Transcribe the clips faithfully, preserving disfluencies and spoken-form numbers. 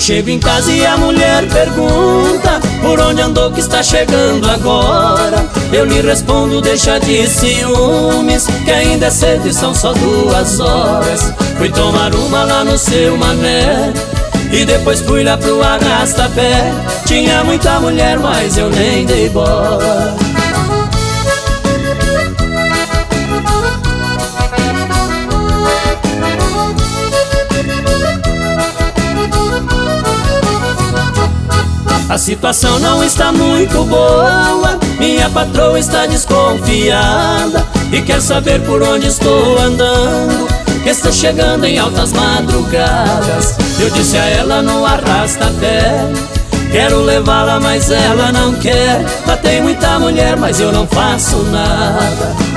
chego em casa e a mulher pergunta por onde andou que está chegando agora. Eu lhe respondo, deixa de ciúmes, que ainda é cedo e são só duas horas. Fui tomar uma lá no Seu Mané e depois fui lá pro Arrasta-Pé. Tinha muita mulher, mas eu nem dei bola. A situação não está muito boa, minha patroa está desconfiada e quer saber por onde estou andando, que estou chegando em altas madrugadas. Eu disse a ela no Arrasta-Pé, quero levá-la mas ela não quer. Lá tem muita mulher, mas eu não faço nada.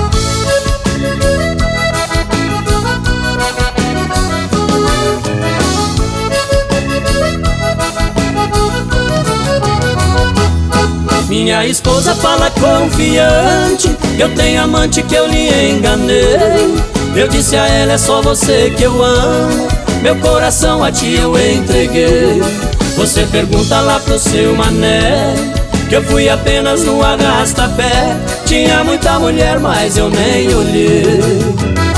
Minha esposa fala confiante, eu tenho amante que eu lhe enganei. Eu disse a ela, é só você que eu amo, meu coração a ti eu entreguei. Você pergunta lá pro Seu Mané, que eu fui apenas no Arrasta-Pé. Tinha muita mulher, mas eu nem olhei.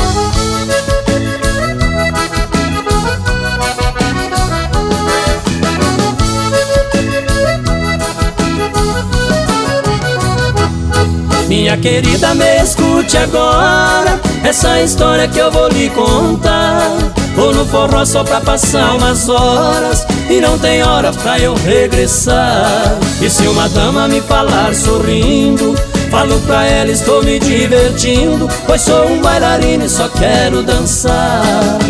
Minha querida, me escute agora, essa história que eu vou lhe contar. Vou no forró só pra passar umas horas e não tem hora pra eu regressar. E se uma dama me falar sorrindo, falo pra ela, estou me divertindo, pois sou um bailarino e só quero dançar.